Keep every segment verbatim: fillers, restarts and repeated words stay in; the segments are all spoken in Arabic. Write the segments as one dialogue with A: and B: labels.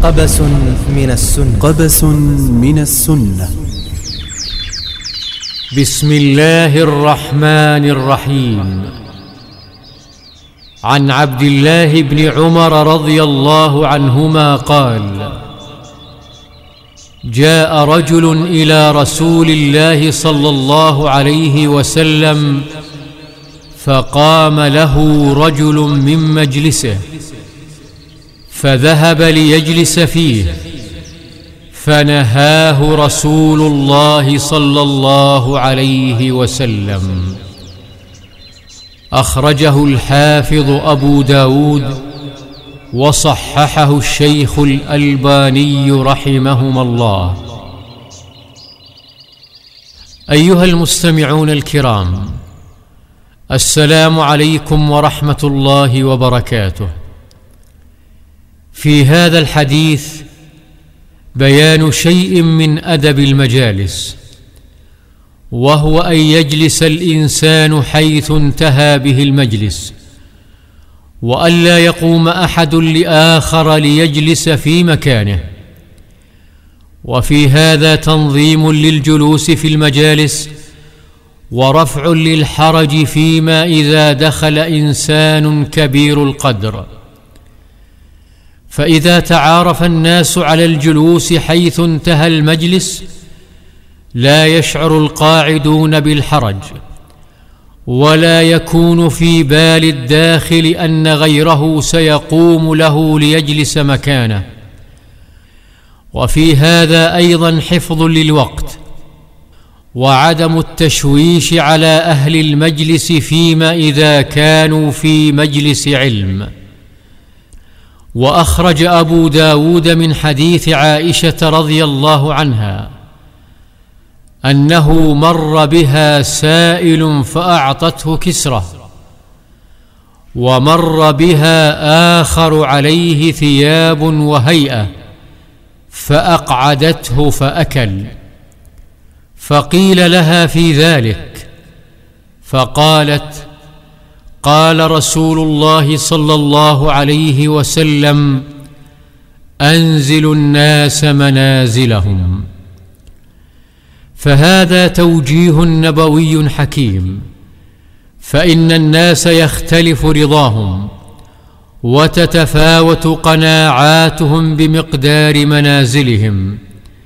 A: قبس من السنة.
B: قبس من السنة.
C: بسم الله الرحمن الرحيم. عن عبد الله بن عمر رضي الله عنهما قال: جاء رجل إلى رسول الله صلى الله عليه وسلم فقام له رجل من مجلسه فذهب ليجلس فيه فنهاه رسول الله صلى الله عليه وسلم. أخرجه الحافظ أبو داود وصححه الشيخ الألباني رحمهما الله. أيها المستمعون الكرام، السلام عليكم ورحمة الله وبركاته. في هذا الحديث بيان شيء من أدب المجالس، وهو أن يجلس الإنسان حيث انتهى به المجلس، وألا يقوم أحد لآخر ليجلس في مكانه. وفي هذا تنظيم للجلوس في المجالس ورفع للحرج فيما إذا دخل إنسان كبير القدر، فإذا تعارف الناس على الجلوس حيث انتهى المجلس لا يشعر القاعدون بالحرج، ولا يكون في بال الداخل أن غيره سيقوم له ليجلس مكانه. وفي هذا أيضا حفظ للوقت وعدم التشويش على أهل المجلس فيما إذا كانوا في مجلس علم. وأخرج أبو داود من حديث عائشة رضي الله عنها أنه مر بها سائل فأعطته كسرة، ومر بها آخر عليه ثياب وهيئة فأقعدته فأكل، فقيل لها في ذلك فقالت: قال رسول الله صلى الله عليه وسلم: أنزلوا الناس منازلهم. فهذا توجيه نبوي حكيم، فإن الناس يختلف رضاهم وتتفاوت قناعاتهم بمقدار منازلهم،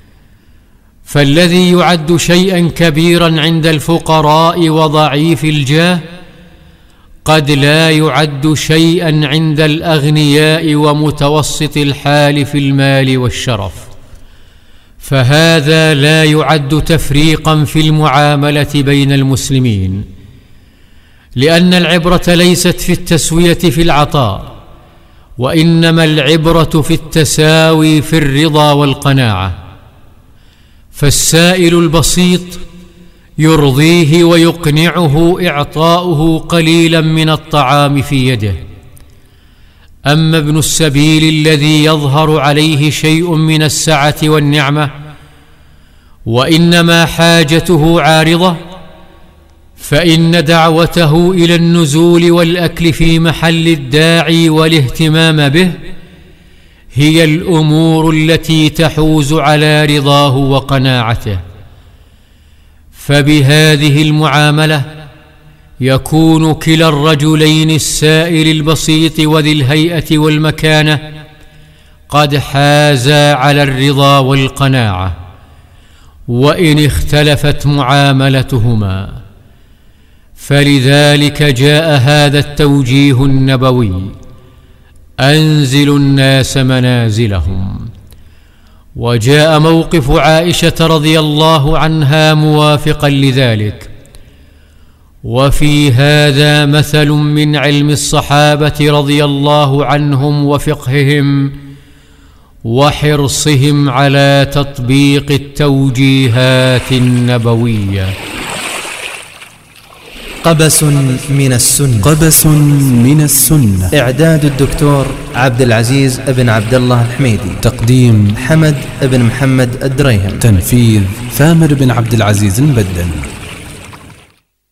C: فالذي يعد شيئا كبيرا عند الفقراء وضعيف الجاه قد لا يعد شيئا عند الأغنياء ومتوسط الحال في المال والشرف. فهذا لا يعد تفريقا في المعاملة بين المسلمين، لأن العبرة ليست في التسوية في العطاء، وإنما العبرة في التساوي في الرضا والقناعة. فالسائل البسيط يرضيه ويقنعه إعطاؤه قليلا من الطعام في يده، أما ابن السبيل الذي يظهر عليه شيء من السعة والنعمة وإنما حاجته عارضة، فإن دعوته إلى النزول والأكل في محل الداعي والاهتمام به هي الأمور التي تحوز على رضاه وقناعته. فبهذه المعاملة يكون كلا الرجلين السائل البسيط وذي الهيئة والمكانة قد حازا على الرضا والقناعة، وإن اختلفت معاملتهما. فلذلك جاء هذا التوجيه النبوي: أنزلوا الناس منازلهم. وجاء موقف عائشة رضي الله عنها موافقا لذلك. وفي هذا مثل من علم الصحابة رضي الله عنهم وفقههم وحرصهم على تطبيق التوجيهات النبوية.
A: قبس من السنة.
B: قبس من السنة.
A: إعداد الدكتور عبد العزيز بن عبد الله الحميدي.
B: تقديم
A: حمد بن محمد الدريهم.
B: تنفيذ ثامر بن عبد العزيز البدن.